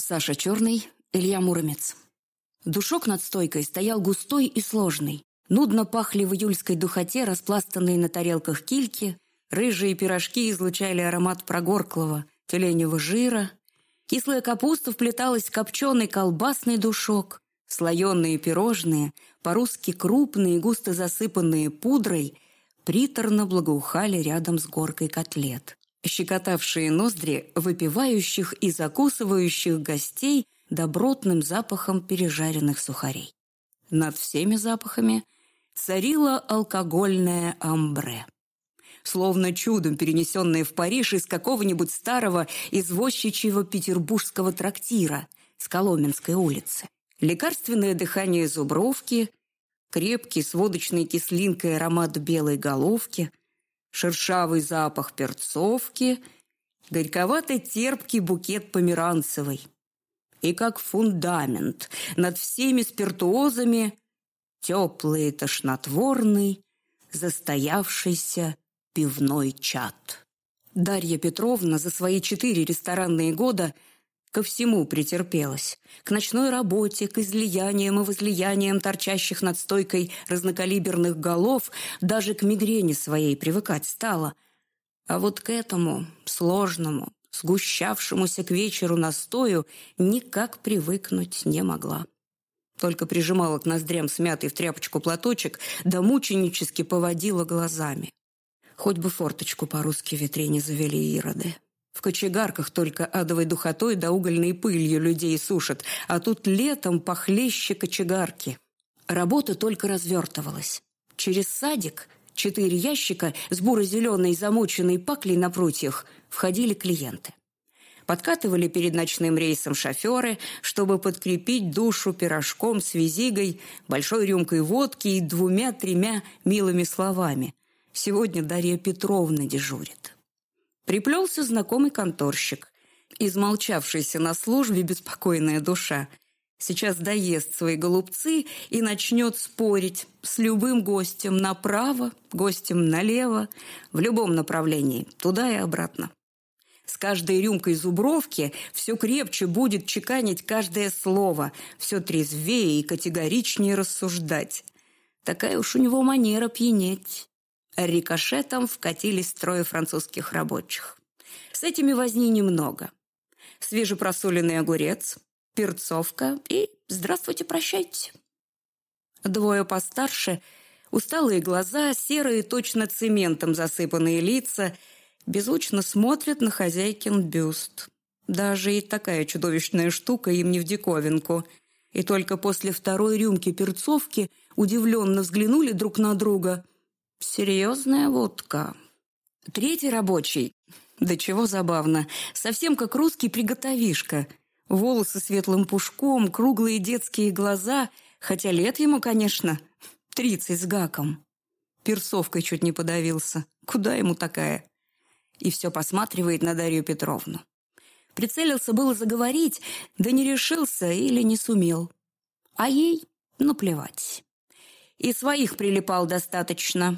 Саша Черный, Илья Муромец. Душок над стойкой стоял густой и сложный. Нудно пахли в июльской духоте распластанные на тарелках кильки, рыжие пирожки излучали аромат прогорклого тюленевого жира, кислая капуста вплеталась в копченый колбасный душок, слоеные пирожные, по-русски крупные, густо засыпанные пудрой, приторно благоухали рядом с горкой котлет, щекотавшие ноздри выпивающих и закусывающих гостей добротным запахом пережаренных сухарей. Над всеми запахами царило алкогольное амбре, словно чудом перенесенное в Париж из какого-нибудь старого извозчичьего петербургского трактира с Коломенской улицы. Лекарственное дыхание зубровки, крепкий с водочной кислинкой аромат белой головки, шершавый запах перцовки, горьковато-терпкий букет померанцевой. И как фундамент над всеми спиртуозами теплый тошнотворный, застоявшийся пивной чад. Дарья Петровна за свои 4 ресторанные года ко всему претерпелась. К ночной работе, к излияниям и возлияниям торчащих над стойкой разнокалиберных голов, даже к мигрени своей привыкать стала. А вот к этому сложному, сгущавшемуся к вечеру настою никак привыкнуть не могла. Только прижимала к ноздрям смятый в тряпочку платочек, да мученически поводила глазами. Хоть бы форточку по-русски в витрине завели ироды. В кочегарках только адовой духотой да угольной пылью людей сушат, а тут летом похлеще кочегарки. Работа только развертывалась. Через садик 4 ящика с буро-зеленой замоченной паклей на прутьях входили клиенты. Подкатывали перед ночным рейсом шоферы, чтобы подкрепить душу пирожком с визигой, большой рюмкой водки и 2-3 милыми словами. Сегодня Дарья Петровна дежурит. Приплелся знакомый конторщик, измолчавшийся на службе беспокойная душа. Сейчас доест свои голубцы и начнет спорить с любым гостем направо, гостем налево, в любом направлении, туда и обратно. С каждой рюмкой зубровки все крепче будет чеканить каждое слово, все трезвее и категоричнее рассуждать. Такая уж у него манера пьянеть. Рикошетом вкатились 3 французских рабочих. С этими возни немного. Свежепросоленный огурец, перцовка и «здравствуйте, прощайте». 2 постарше, усталые глаза, серые, точно цементом засыпанные лица, беззвучно смотрят на хозяйкин бюст. Даже и такая чудовищная штука им не в диковинку. И только после 2 рюмки перцовки удивленно взглянули друг на друга. Серьезная водка. 3 рабочий, да чего забавно, совсем как русский приготовишка. Волосы светлым пушком, круглые детские глаза, хотя лет ему, конечно, 30 с гаком. Перцовкой чуть не подавился. Куда ему такая? И все посматривает на Дарью Петровну. Прицелился было заговорить, да не решился или не сумел. А ей наплевать. И своих прилипал достаточно.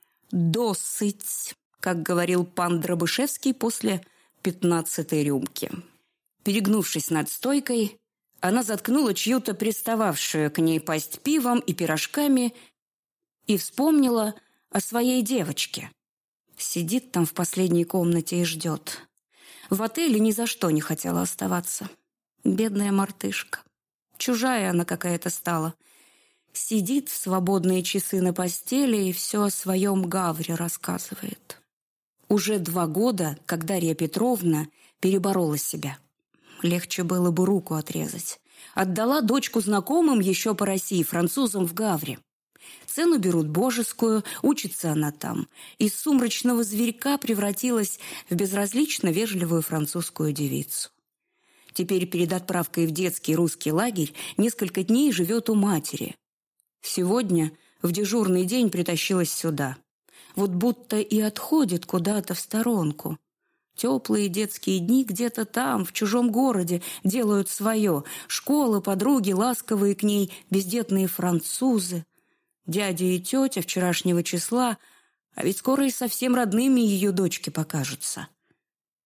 «Досыть», как говорил пан Дробышевский после 15-й рюмки. Перегнувшись над стойкой, она заткнула чью-то пристававшую к ней пасть пивом и пирожками и вспомнила о своей девочке. Сидит там в последней комнате и ждет. В отеле ни за что не хотела оставаться. Бедная мартышка. Чужая она какая-то стала. Сидит в свободные часы на постели и все о своем гавре рассказывает. Уже 2 года, как Дарья Петровна переборола себя. Легче было бы руку отрезать. Отдала дочку знакомым еще по России, французам в Гавре. Цену берут божескую, учится она там. Из сумрачного зверька превратилась в безразлично вежливую французскую девицу. Теперь перед отправкой в детский русский лагерь несколько дней живет у матери. Сегодня в дежурный день притащилась сюда. Вот будто и отходит куда-то в сторонку. Теплые детские дни где-то там, в чужом городе, делают свое. Школа, подруги, ласковые к ней, бездетные французы. Дядя и тетя вчерашнего числа, а ведь скоро и совсем родными ее дочки покажутся.